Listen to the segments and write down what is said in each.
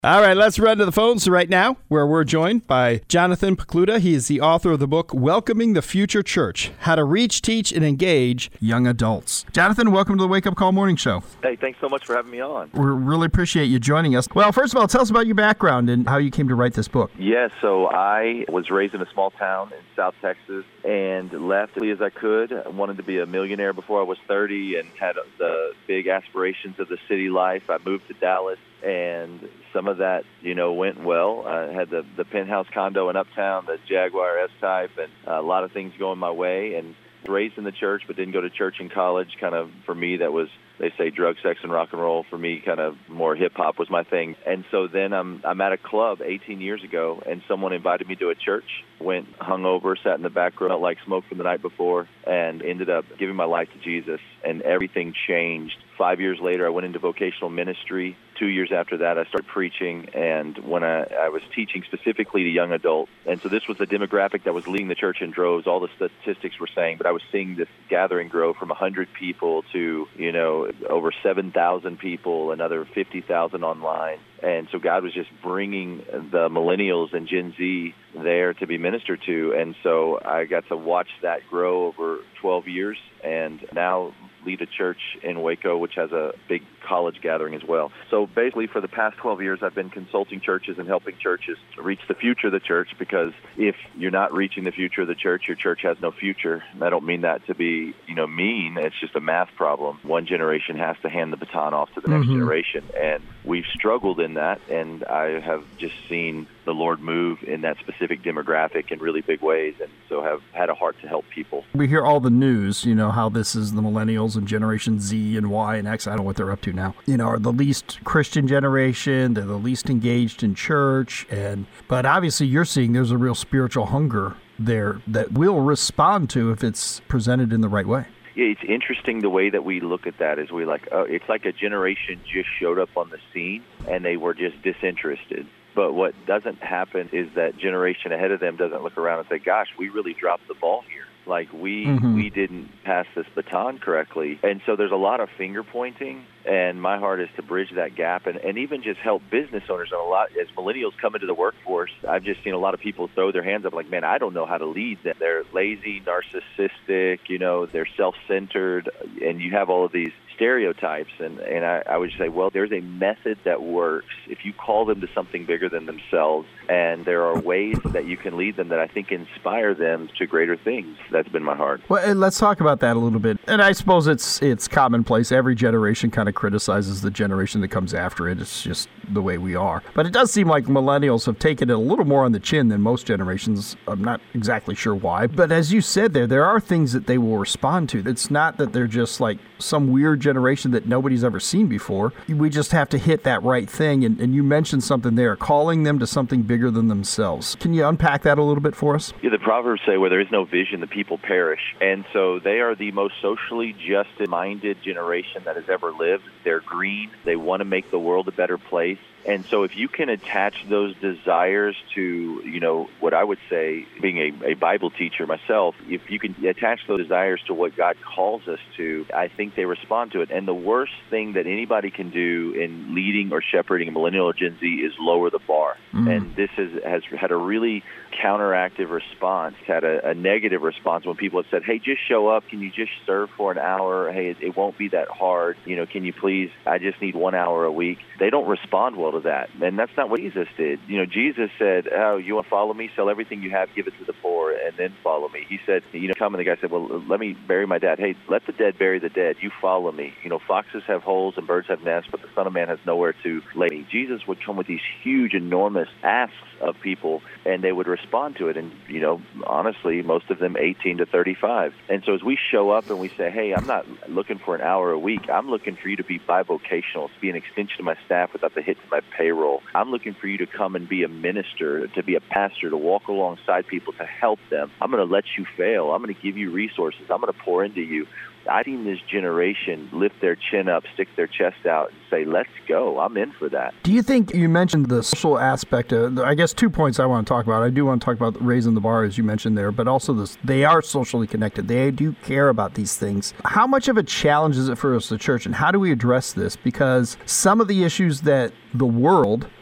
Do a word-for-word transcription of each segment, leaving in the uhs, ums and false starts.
All right, let's run to the phones right now, where we're joined by Jonathan Pokluda. He is the author of the book, Welcoming the Future Church, How to Reach, Teach, and Engage Young Adults. Jonathan, welcome to the Wake Up Call Morning Show. Hey, thanks so much for having me on. We really appreciate you joining us. Well, first of all, tell us about your background and how you came to write this book. Yes, yeah, so I was raised in a small town in South Texas and left as as I could. I wanted to be a millionaire before I was thirty and had the big aspirations of the city life. I moved to Dallas, and some of that, you know, went well. I had the, the penthouse condo in Uptown, the Jaguar S-Type, and a lot of things going my way. And raised in the church, but didn't go to church in college. Kind of, for me, that was, they say drug, sex, and rock and roll. For me, kind of more hip-hop was my thing. And so then I'm, I'm at a club eighteen years ago, and someone invited me to a church. Went hungover, sat in the back row, like smoke from the night before, and ended up giving my life to Jesus, and everything changed. Five years later, I went into vocational ministry. Two years after that, I started preaching, and when I, I was teaching specifically to young adults, and so this was the demographic that was leading the church in droves. All the statistics were saying, but I was seeing this gathering grow from one hundred people to, you know, over seven thousand people, another fifty thousand online. And so God was just bringing the millennials and Gen Z there to be ministered to. And so I got to watch that grow over twelve years, and now lead a church in Waco, which has a big college gathering as well. So basically, for the past twelve years, I've been consulting churches and helping churches reach the future of the church, because if you're not reaching the future of the church, your church has no future. And I don't mean that to be, you know, mean. It's just a math problem. One generation has to hand the baton off to the next mm-hmm. generation, and we've struggled in that, and I have just seen the Lord move in that specific demographic in really big ways, and so have had a heart to help people. We hear all the news, you know, how this is the millennials and Generation Z and Y and X. I don't know what they're up to now. You know, are the least Christian generation. They're the least engaged in church. and But obviously you're seeing there's a real spiritual hunger there that we'll respond to if it's presented in the right way. Yeah, it's interesting the way that we look at that. Is we like, oh, it's like a generation just showed up on the scene and they were just disinterested. But what doesn't happen is that generation ahead of them doesn't look around and say, gosh, we really dropped the ball here. Like we mm-hmm. we didn't pass this baton correctly. And so there's a lot of finger pointing, and my heart is to bridge that gap and, and even just help business owners. And a lot, as millennials come into the workforce, I've just seen a lot of people throw their hands up like, man, I don't know how to lead them. They're lazy, narcissistic, you know, they're self-centered, and you have all of these stereotypes. And, and I, I would say, well, there's a method that works if you call them to something bigger than themselves, and there are ways that you can lead them that I think inspire them to greater things. That's been my heart. Well, and let's talk about that a little bit. And I suppose it's it's commonplace. Every generation kind of criticizes the generation that comes after it. It's just the way we are. But it does seem like millennials have taken it a little more on the chin than most generations. I'm not exactly sure why. But as you said there, there are things that they will respond to. It's not that they're just like some weird generation that nobody's ever seen before. We just have to hit that right thing. And, and you mentioned something there, calling them to something bigger than themselves. Can you unpack that a little bit for us? Yeah, the Proverbs say where there is no vision, the people perish. And so they are the most socially just-minded generation that has ever lived. They're green. They want to make the world a better place. And so if you can attach those desires to, you know, what I would say, being a, a Bible teacher myself, if you can attach those desires to what God calls us to, I think they respond to it. And the worst thing that anybody can do in leading or shepherding a millennial or Gen Z is lower the bar. Mm-hmm. And this is, has had a really counteractive response, had a, a negative response when people have said, hey, just show up. Can you just serve for an hour? Hey, it, it won't be that hard. You know, can you please, I just need one hour a week. They don't respond well to that. And that's not what Jesus did. You know, Jesus said, oh, you want to follow me? Sell everything you have, give it to the poor, and then follow me. He said, you know, come, and the guy said, well, let me bury my dad. Hey, let the dead bury the dead. You follow me. You know, foxes have holes and birds have nests, but the Son of Man has nowhere to lay me. Jesus would come with these huge, enormous asks of people, and they would respond to it. And, you know, honestly, most of them eighteen to thirty-five. And so as we show up and we say, hey, I'm not looking for an hour a week. I'm looking for you to be bivocational, to be an extension of my staff without the hit to my payroll. I'm looking for you to come and be a minister, to be a pastor, to walk alongside people, to help them. I'm going to let you fail. I'm going to give you resources. I'm going to pour into you. I've seen this generation lift their chin up, stick their chest out, and say, let's go. I'm in for that. Do you think, you mentioned the social aspect, of, I guess two points I want to talk about. I do want to talk about raising the bar, as you mentioned there, but also this, they are socially connected. They do care about these things. How much of a challenge is it for us, the church, and how do we address this? Because some of the issues that the world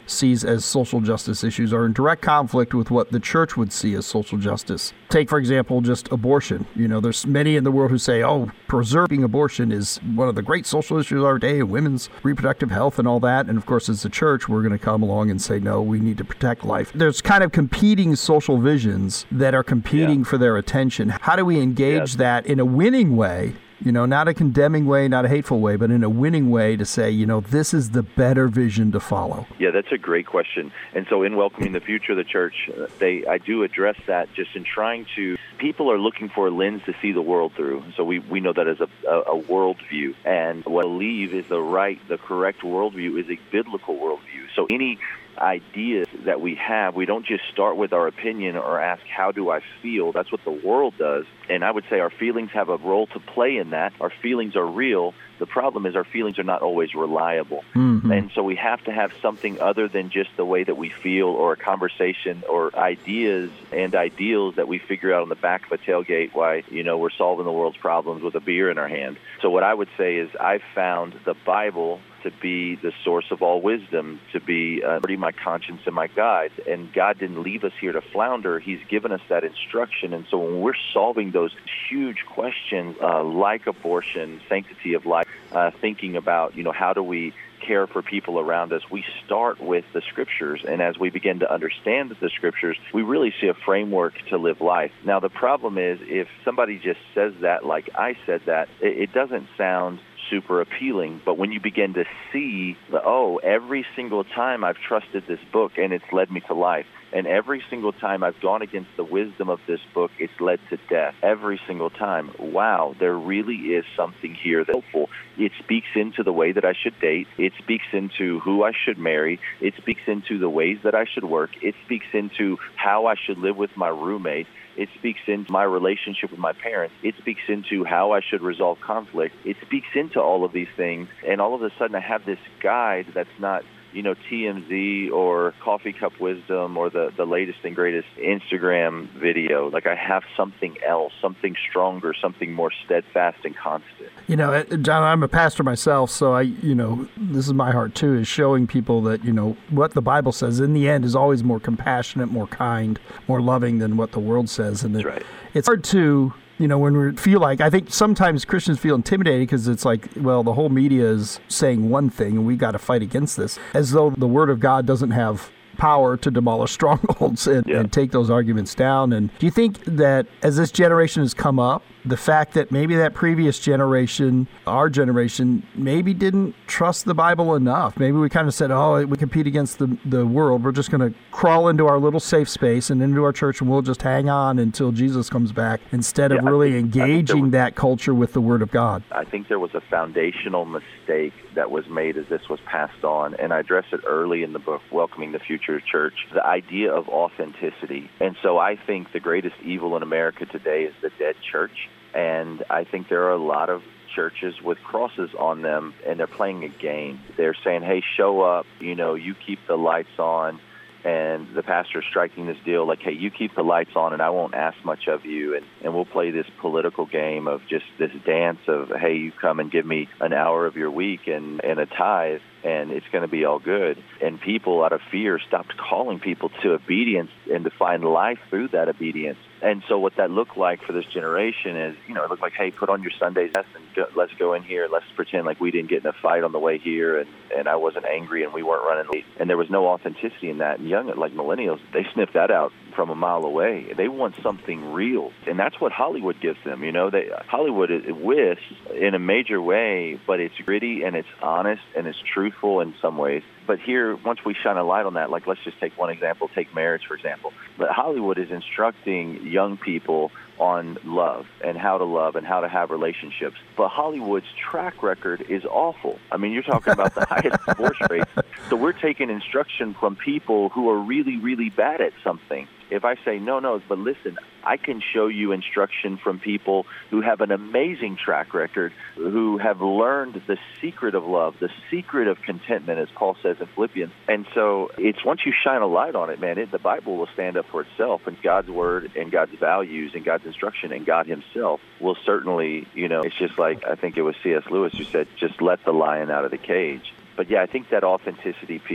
sees as social justice issues are in direct conflict with what the church would see as social justice. Take, for example, just abortion. You know, there's many in the world who say, oh, preserving abortion is one of the great social issues of our day, women's reproductive health and all that. And of course, as the church, we're going to come along and say, no, we need to protect life. There's kind of competing social visions that are competing yeah. for their attention. How do we engage yeah. that in a winning way? You know, not a condemning way, not a hateful way, but in a winning way to say, you know, this is the better vision to follow. Yeah, that's a great question. And so in Welcoming the Future of the Church, they I do address that just in trying to, people are looking for a lens to see the world through. So we, we know that as a, a, a worldview. And what I believe is the right, the correct worldview is a biblical worldview. So any ideas that we have, we don't just start with our opinion or ask, how do I feel? That's what the world does. And I would say our feelings have a role to play in that. Our feelings are real. The problem is our feelings are not always reliable. Mm-hmm. And so we have to have something other than just the way that we feel or a conversation or ideas and ideals that we figure out on the back of a tailgate while, you know, we're solving the world's problems with a beer in our hand. So what I would say is I've found the Bible to be the source of all wisdom, to be uh, my conscience and my guide. And God didn't leave us here to flounder. He's given us that instruction. And so when we're solving those huge questions uh, like abortion, sanctity of life, uh, thinking about, you know, how do we care for people around us, we start with the Scriptures. And as we begin to understand the Scriptures, we really see a framework to live life. Now, the problem is if somebody just says that like I said that, it, it doesn't sound super appealing. But when you begin to see, the, oh, every single time I've trusted this book and it's led me to life, and every single time I've gone against the wisdom of this book, it's led to death. Every single time. Wow, there really is something here that's helpful. It speaks into the way that I should date. It speaks into who I should marry. It speaks into the ways that I should work. It speaks into how I should live with my roommate. It speaks into my relationship with my parents. It speaks into how I should resolve conflict. It speaks into all of these things. And all of a sudden I have this guide that's not, you know, T M Z or Coffee Cup Wisdom or the, the latest and greatest Instagram video. Like I have something else, something stronger, something more steadfast and constant. You know, John, I'm a pastor myself, so I, you know, this is my heart too, is showing people that, you know, what the Bible says in the end is always more compassionate, more kind, more loving than what the world says. And That's it, right. It's hard to, you know, when we feel like, I think sometimes Christians feel intimidated because it's like, well, the whole media is saying one thing and we got to fight against this, as though the Word of God doesn't have power to demolish strongholds and, yeah. and take those arguments down. And do you think that as this generation has come up, the fact that maybe that previous generation, our generation, maybe didn't trust the Bible enough? Maybe we kind of said, oh, we compete against the, the world. We're just going to crawl into our little safe space and into our church, and we'll just hang on until Jesus comes back, instead of yeah, really think, engaging was, that culture with the Word of God. I think there was a foundational mistake that was made as this was passed on, and I address it early in the book, Welcoming the Future Church, the idea of authenticity. And so I think the greatest evil in America today is the dead church. And I think there are a lot of churches with crosses on them, and they're playing a game. They're saying, hey, show up, you know, you keep the lights on. And the pastor's striking this deal like, hey, you keep the lights on and I won't ask much of you. And, and we'll play this political game of just this dance of, hey, you come and give me an hour of your week and, and a tithe, and it's going to be all good. And people, out of fear, stopped calling people to obedience and to find life through that obedience. And so what that looked like for this generation is, you know, it looked like, hey, put on your Sunday best and go, let's go in here. Let's pretend like we didn't get in a fight on the way here, and, and I wasn't angry and we weren't running late. And there was no authenticity in that. And young, like millennials, they sniff that out from a mile away. They want something real. And that's what Hollywood gives them. You know, they Hollywood it whisks in a major way, but it's gritty and it's honest and it's truthful in some ways. But here, once we shine a light on that, like let's just take one example, take marriage, for example. But Hollywood is instructing young people on love and how to love and how to have relationships. But Hollywood's track record is awful. I mean, you're talking about the highest divorce rates. So we're taking instruction from people who are really, really bad at something. If I say, no, no, but listen, I can show you instruction from people who have an amazing track record, who have learned the secret of love, the secret of contentment, as Paul says in Philippians. And so it's once you shine a light on it, man, it, the Bible will stand up for itself, and God's word and God's values and God's instruction and God himself will certainly, you know, it's just like, I think it was C S Lewis who said, just let the lion out of the cage. But yeah, I think that authenticity piece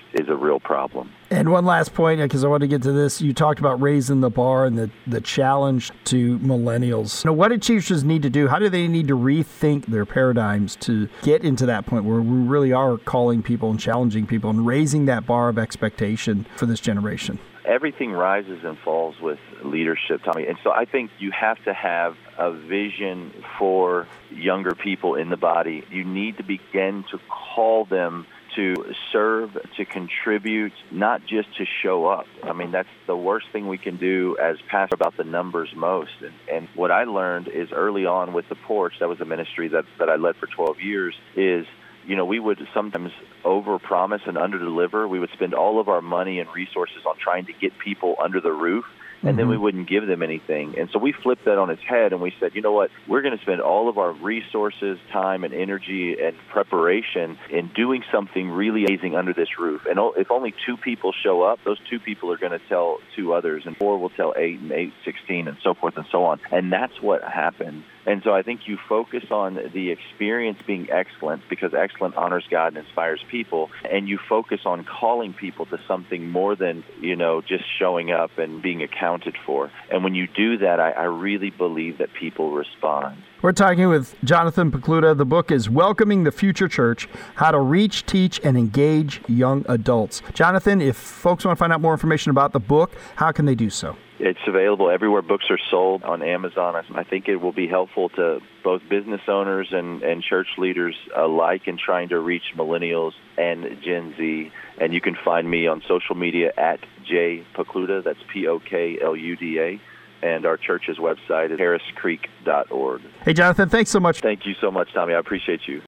is a real problem. And one last point, because I want to get to this. You talked about raising the bar and the, the challenge to millennials. Now, what do teachers need to do? How do they need to rethink their paradigms to get into that point where we really are calling people and challenging people and raising that bar of expectation for this generation? Everything rises and falls with leadership, Tommy. And so I think you have to have a vision for younger people in the body. You need to begin to call them to serve, to contribute, not just to show up. I mean, that's the worst thing we can do as pastors about the numbers most. And, and what I learned is early on with the Porch, that was a ministry that, that I led for twelve years, is you know, we would sometimes overpromise and underdeliver. We would spend all of our money and resources on trying to get people under the roof, and mm-hmm. then we wouldn't give them anything. And so we flipped that on its head, and we said, you know what, we're going to spend all of our resources, time, and energy and preparation in doing something really amazing under this roof. And if only two people show up, those two people are going to tell two others, and four will tell eight, and eight, sixteen, and so forth and so on. And that's what happened. And so I think you focus on the experience being excellent, because excellent honors God and inspires people, and you focus on calling people to something more than, you know, just showing up and being accounted for. And when you do that, I, I really believe that people respond. We're talking with Jonathan Pokluda. The book is Welcoming the Future Church, How to Reach, Teach, and Engage Young Adults. Jonathan, if folks want to find out more information about the book, how can they do so? It's available everywhere books are sold, on Amazon. I think it will be helpful to both business owners and, and church leaders alike in trying to reach millennials and Gen Z. And you can find me on social media at J Pokluda. That's P O K L U D A. And our church's website is harris creek dot org. Hey, Jonathan, thanks so much. Thank you so much, Tommy. I appreciate you.